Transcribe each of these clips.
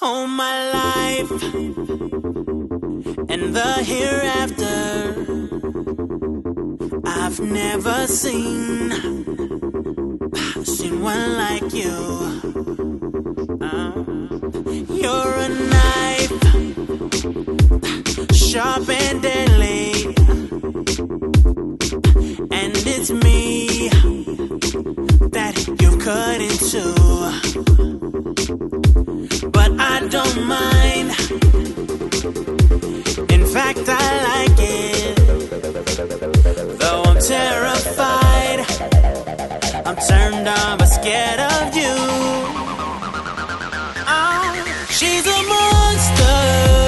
all my life and the hereafter. I've never seen one like you. You're a knife, sharp and deadly, and it's me that you've cut into. But I don't mind. In fact, I like it. Though I'm terrified, I'm turned on but scared of you. She's a monster,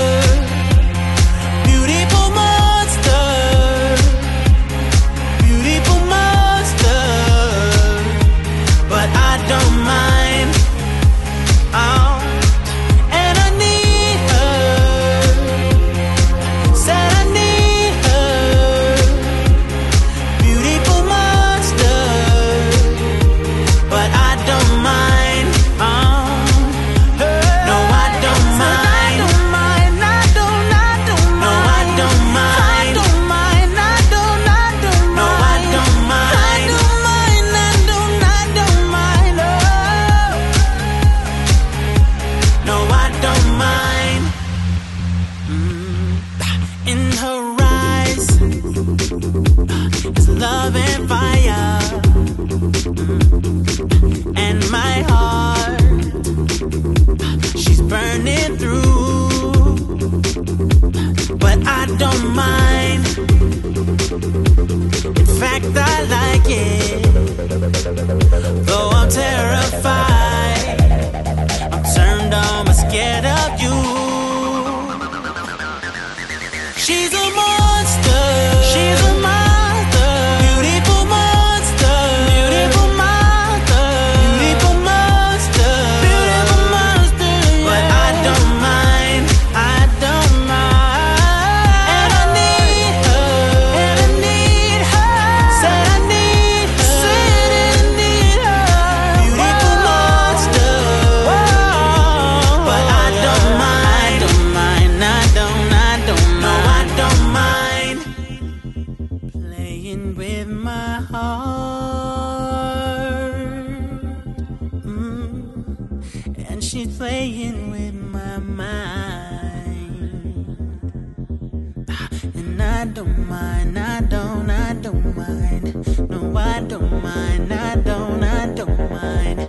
beautiful monster, beautiful monster. But I don't mind. And I need her. Said I need her. Beautiful monster. But I don't mind. No, I don't mind. I don't mind. I don't mind. No, I don't mind. I don't mind. I don't mind. No, I don't mind. I don't mind. I don't mind. No, I don't mind. In her eyes is love and fire, and my heart, she's burning through. But I don't mind. In fact, I like it. Though I'm terrified, I'm turned on but scared of you. She's a monster. She's a monster. Beautiful monster. Beautiful monster. Beautiful monster. Beautiful monster. But I don't mind. I don't mind. And I need her. And I need her. Said I need her. Said I need her. Beautiful monster. But I don't mind. Don't mind. I don't. No, I don't mind playing with my heart. And she's playing with my mind. And I don't mind. I don't mind. No, I don't mind. I don't mind.